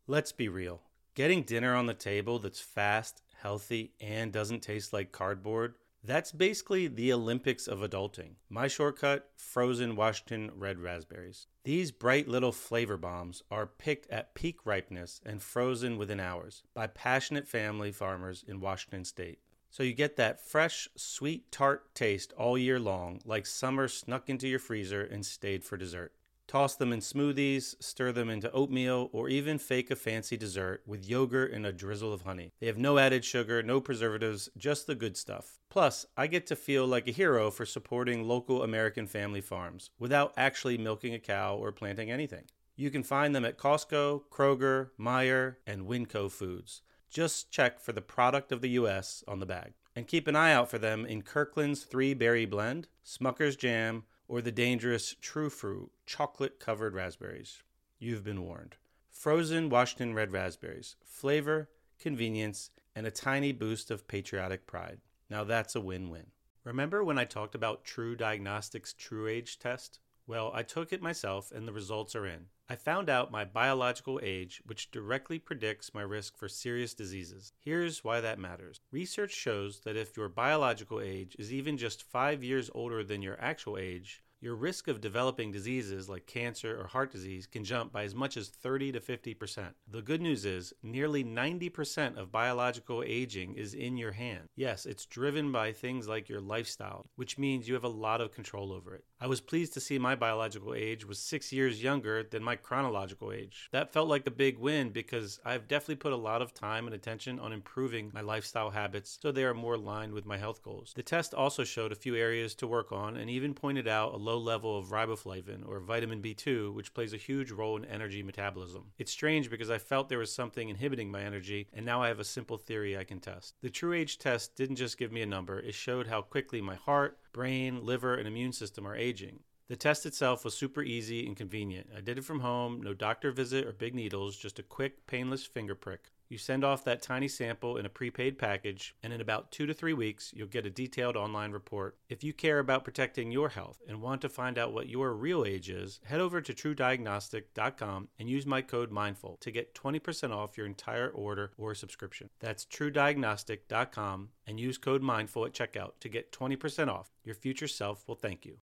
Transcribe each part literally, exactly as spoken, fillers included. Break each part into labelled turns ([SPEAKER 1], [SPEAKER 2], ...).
[SPEAKER 1] Let's be real. Getting dinner on the table that's fast, healthy, and doesn't taste like cardboard, that's basically the Olympics of adulting. My shortcut, frozen Washington red raspberries. These bright little flavor bombs are picked at peak ripeness and frozen within hours by passionate family farmers in Washington state. So you get that fresh, sweet, tart taste all year long, like summer snuck into your freezer and stayed for dessert. Toss them in smoothies, stir them into oatmeal, or even fake a fancy dessert with yogurt and a drizzle of honey. They have no added sugar, no preservatives, just the good stuff. Plus, I get to feel like a hero for supporting local American family farms without actually milking a cow or planting anything. You can find them at Costco, Kroger, Meijer, and Winco Foods. Just check for the product of the U S on the bag. And keep an eye out for them in Kirkland's Three Berry Blend, Smucker's Jam, or the dangerous True Fruit chocolate-covered raspberries. You've been warned. Frozen Washington red raspberries. Flavor, convenience, and a tiny boost of patriotic pride. Now that's a win-win. Remember when I talked about True Diagnostics' True Age test? Well, I took it myself and the results are in. I found out my biological age, which directly predicts my risk for serious diseases. Here's why that matters. Research shows that if your biological age is even just five years older than your actual age, your risk of developing diseases like cancer or heart disease can jump by as much as thirty to fifty percent. The good news is nearly ninety percent of biological aging is in your hand. Yes, it's driven by things like your lifestyle, which means you have a lot of control over it. I was pleased to see my biological age was six years younger than my chronological age. That felt like a big win because I've definitely put a lot of time and attention on improving my lifestyle habits so they are more aligned with my health goals. The test also showed a few areas to work on and even pointed out a low level of riboflavin or vitamin B two, which plays a huge role in energy metabolism. It's strange because I felt there was something inhibiting my energy, and now I have a simple theory I can test. The True Age test didn't just give me a number, it showed how quickly my heart, brain, liver, and immune system are aging. The test itself was super easy and convenient. I did it from home, no doctor visit or big needles, just a quick, painless finger prick. You send off that tiny sample in a prepaid package, and in about two to three weeks, you'll get a detailed online report. If you care about protecting your health and want to find out what your real age is, head over to true diagnostic dot com and use my code MINDFUL to get twenty percent off your entire order or subscription. That's true diagnostic dot com and use code MINDFUL at checkout to get twenty percent off. Your future self will thank you.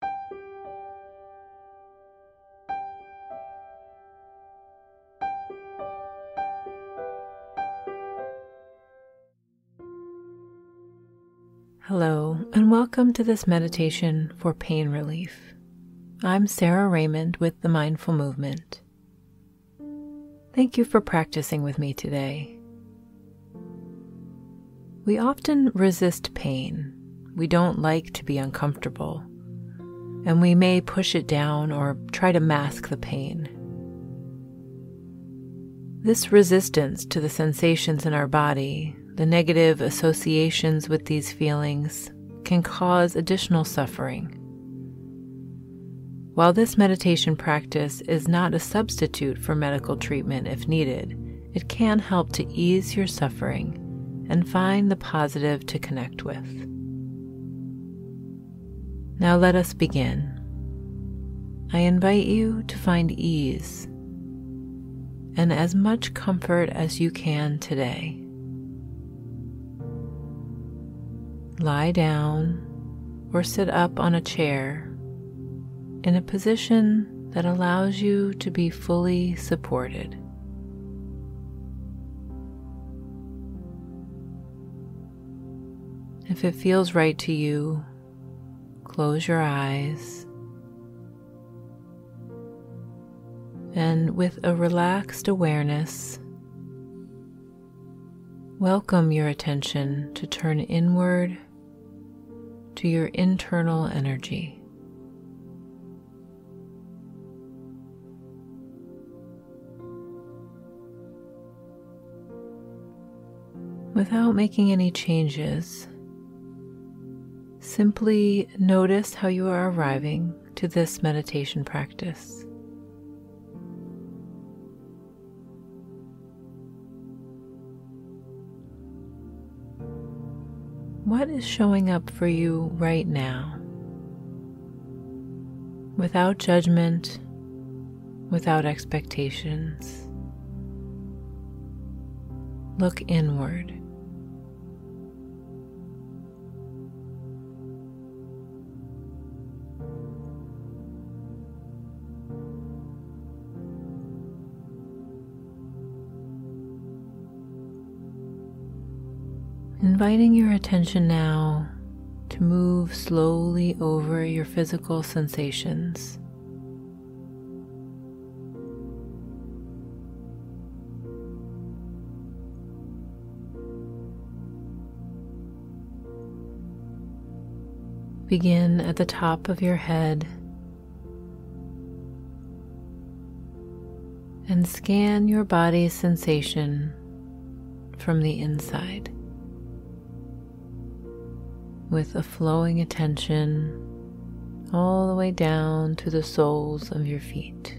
[SPEAKER 2] Hello, and welcome to this meditation for pain relief. I'm Sarah Raymond with the Mindful Movement. Thank you for practicing with me today. We often resist pain. We don't like to be uncomfortable, and we may push it down or try to mask the pain. This resistance to the sensations in our body, the negative associations with these feelings, can cause additional suffering. While this meditation practice is not a substitute for medical treatment if needed, it can help to ease your suffering and find the positive to connect with. Now let us begin. I invite you to find ease and as much comfort as you can today. Lie down or sit up on a chair in a position that allows you to be fully supported. If it feels right to you, close your eyes and with a relaxed awareness, welcome your attention to turn inward to your internal energy. Without making any changes, simply notice how you are arriving to this meditation practice. What is showing up for you right now? Without judgment, without expectations, look inward. Inviting your attention now to move slowly over your physical sensations. Begin at the top of your head and scan your body's sensation from the inside, with a flowing attention all the way down to the soles of your feet.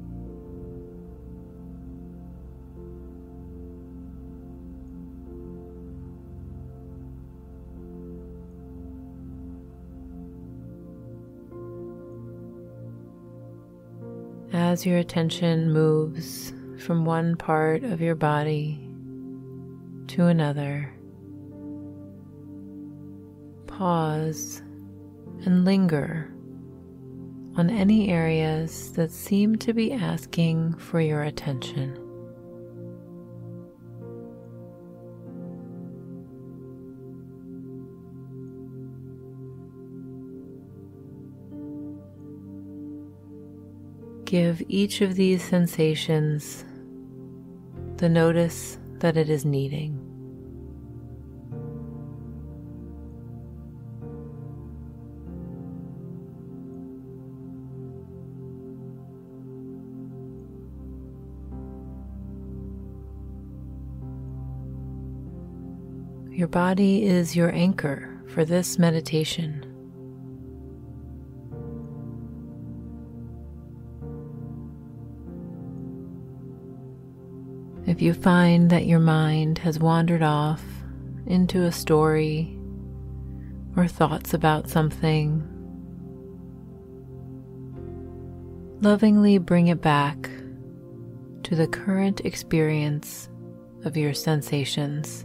[SPEAKER 2] As your attention moves from one part of your body to another, pause and linger on any areas that seem to be asking for your attention. Give each of these sensations the notice that it is needing. Your body is your anchor for this meditation. If you find that your mind has wandered off into a story or thoughts about something, lovingly bring it back to the current experience of your sensations.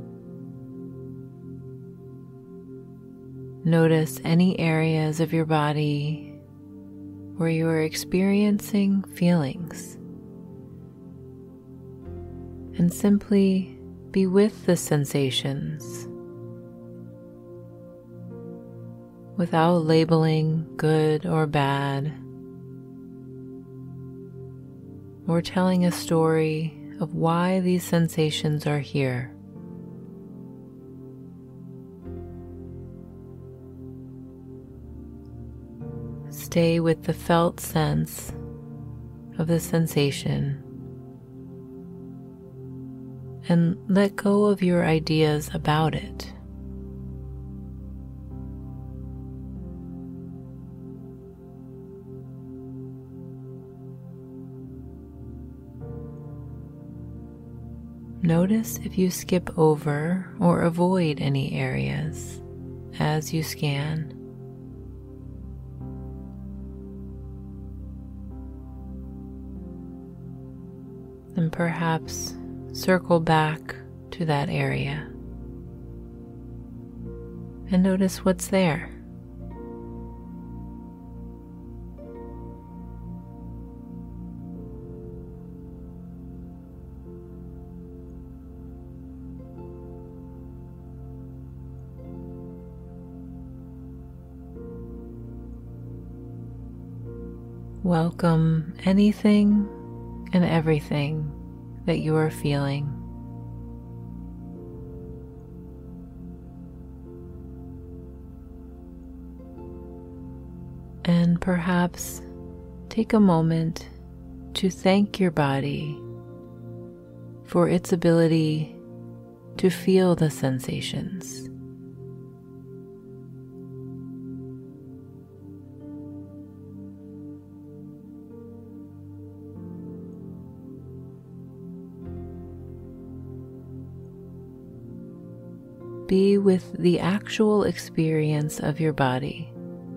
[SPEAKER 2] Notice any areas of your body where you are experiencing feelings, and simply be with the sensations without labeling good or bad, or telling a story of why these sensations are here. Stay with the felt sense of the sensation and let go of your ideas about it. Notice if you skip over or avoid any areas as you scan. And perhaps circle back to that area and notice what's there. Welcome anything and everything that you are feeling. And perhaps take a moment to thank your body for its ability to feel the sensations. Be with the actual experience of your body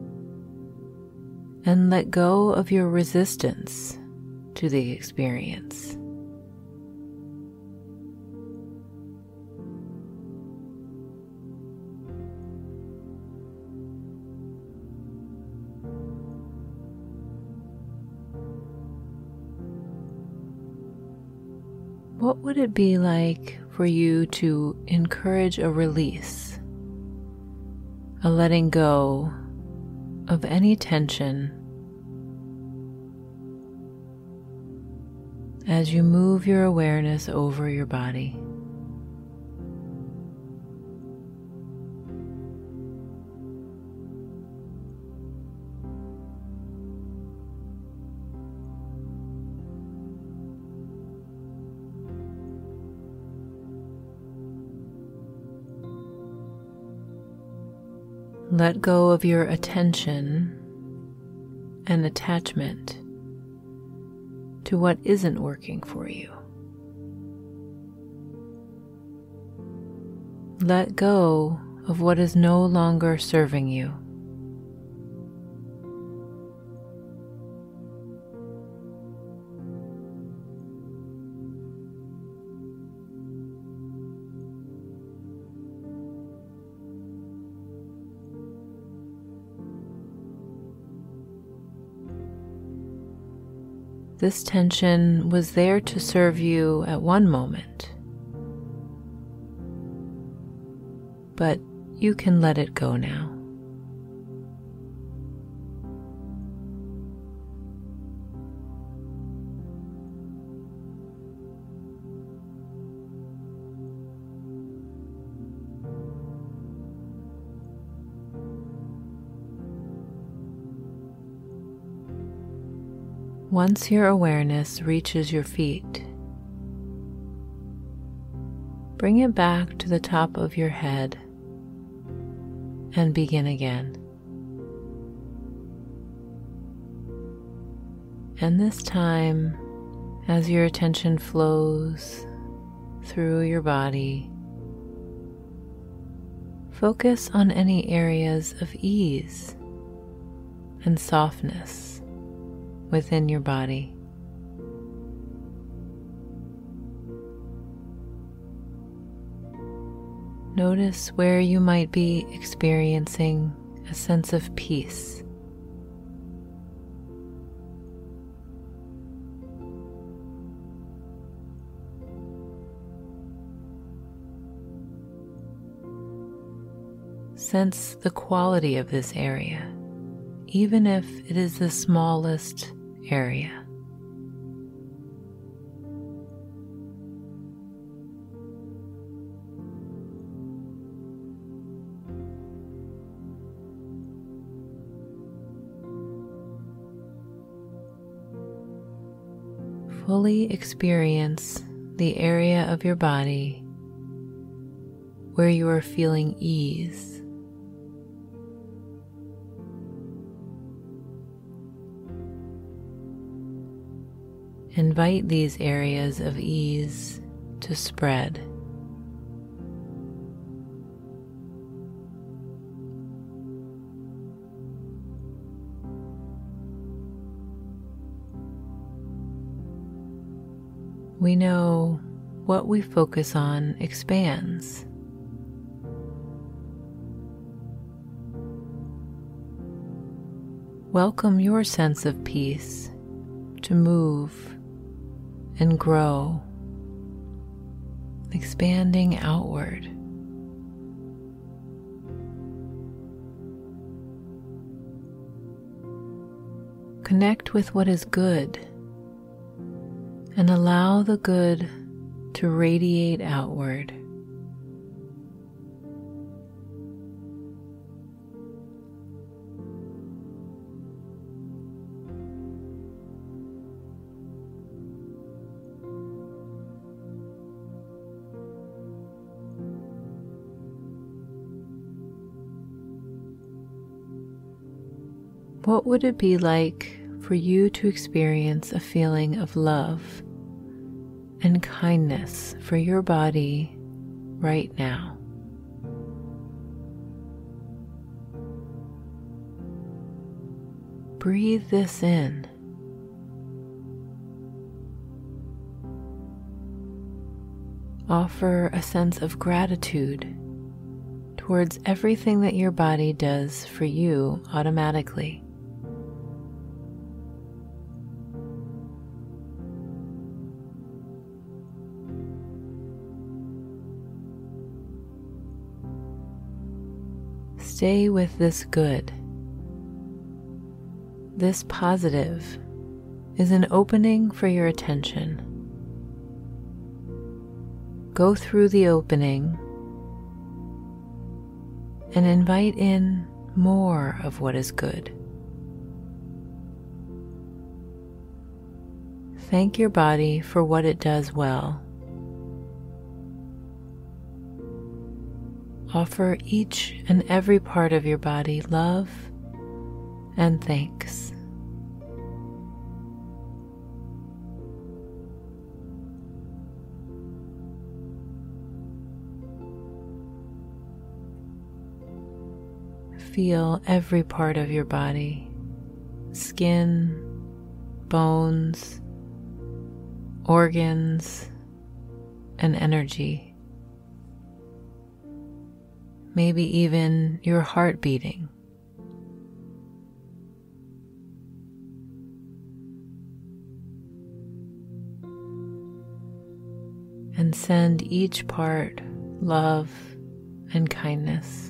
[SPEAKER 2] and let go of your resistance to the experience. What would it be like for you to encourage a release, a letting go of any tension as you move your awareness over your body? Let go of your attention and attachment to what isn't working for you. Let go of what is no longer serving you. This tension was there to serve you at one moment, but you can let it go now. Once your awareness reaches your feet, bring it back to the top of your head and begin again. And this time, as your attention flows through your body, focus on any areas of ease and softness within your body. Notice where you might be experiencing a sense of peace. Sense the quality of this area, even if it is the smallest area. Fully experience the area of your body where you are feeling ease. Invite these areas of ease to spread. We know what we focus on expands. Welcome your sense of peace to move and grow, expanding outward. Connect with what is good and allow the good to radiate outward. What would it be like for you to experience a feeling of love and kindness for your body right now? Breathe this in. Offer a sense of gratitude towards everything that your body does for you automatically. Stay with this good. This positive is an opening for your attention. Go through the opening and invite in more of what is good. Thank your body for what it does well. Offer each and every part of your body love and thanks. Feel every part of your body, skin, bones, organs, and energy. Maybe even your heart beating. And send each part love and kindness.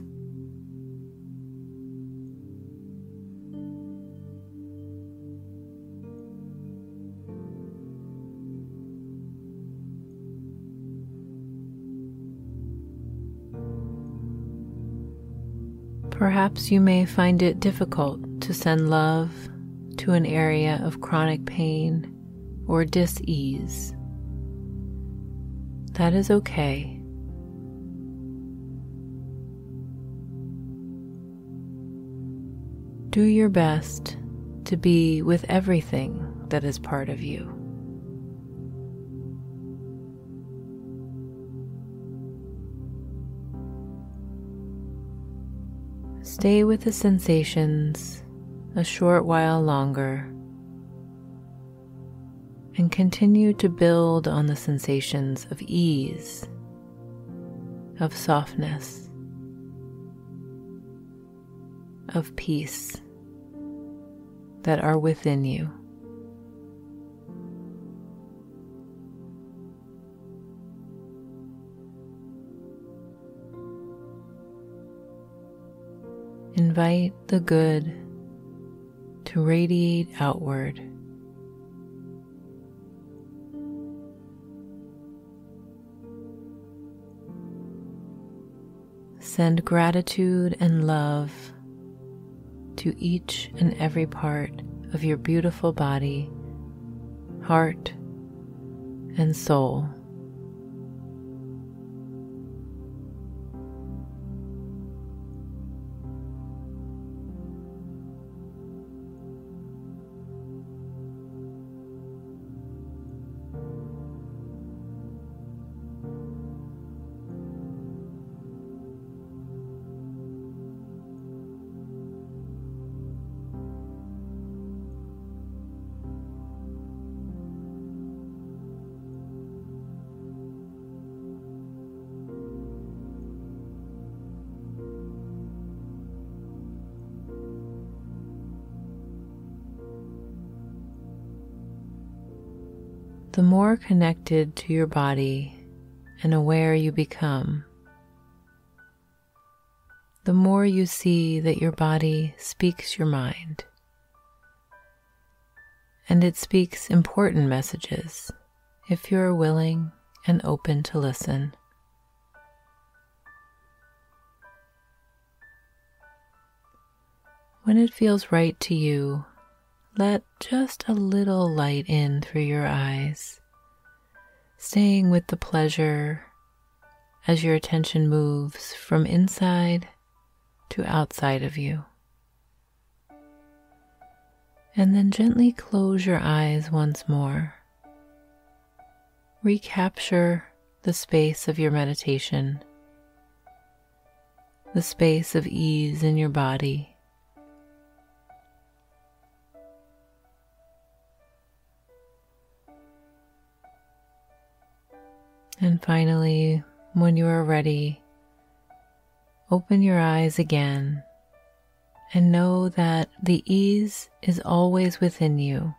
[SPEAKER 2] Perhaps you may find it difficult to send love to an area of chronic pain or dis-ease. That is okay. Do your best to be with everything that is part of you. Stay with the sensations a short while longer and continue to build on the sensations of ease, of softness, of peace that are within you. Invite the good to radiate outward. Send gratitude and love to each and every part of your beautiful body, heart, and soul. The more connected to your body and aware you become, the more you see that your body speaks your mind, and it speaks important messages if you are willing and open to listen. When it feels right to you, let just a little light in through your eyes, staying with the pleasure as your attention moves from inside to outside of you. And then gently close your eyes once more. Recapture the space of your meditation, the space of ease in your body. And finally, when you are ready, open your eyes again and know that the ease is always within you,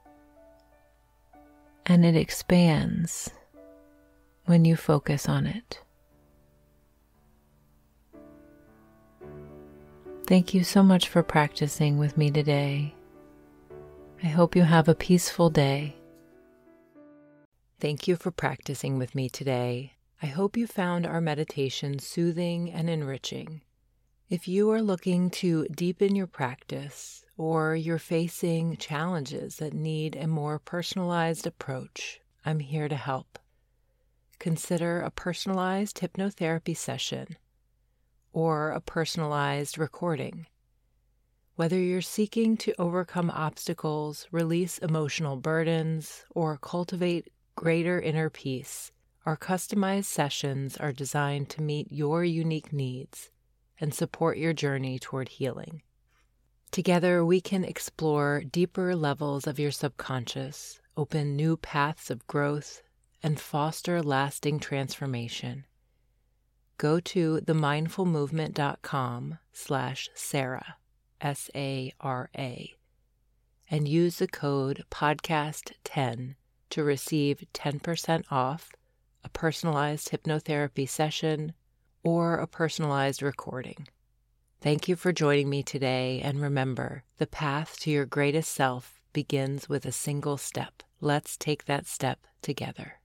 [SPEAKER 2] and it expands when you focus on it. Thank you so much for practicing with me today. I hope you have a peaceful day. Thank you for practicing with me today. I hope you found our meditation soothing and enriching. If you are looking to deepen your practice or you're facing challenges that need a more personalized approach, I'm here to help. Consider a personalized hypnotherapy session or a personalized recording. Whether you're seeking to overcome obstacles, release emotional burdens, or cultivate greater inner peace, our customized sessions are designed to meet your unique needs and support your journey toward healing. Together, we can explore deeper levels of your subconscious, open new paths of growth, and foster lasting transformation. Go to themindfulmovement.com slash Sarah, S A R A, and use the code podcast ten to receive ten percent off a personalized hypnotherapy session or a personalized recording. Thank you for joining me today, and remember, the path to your greatest self begins with a single step. Let's take that step together.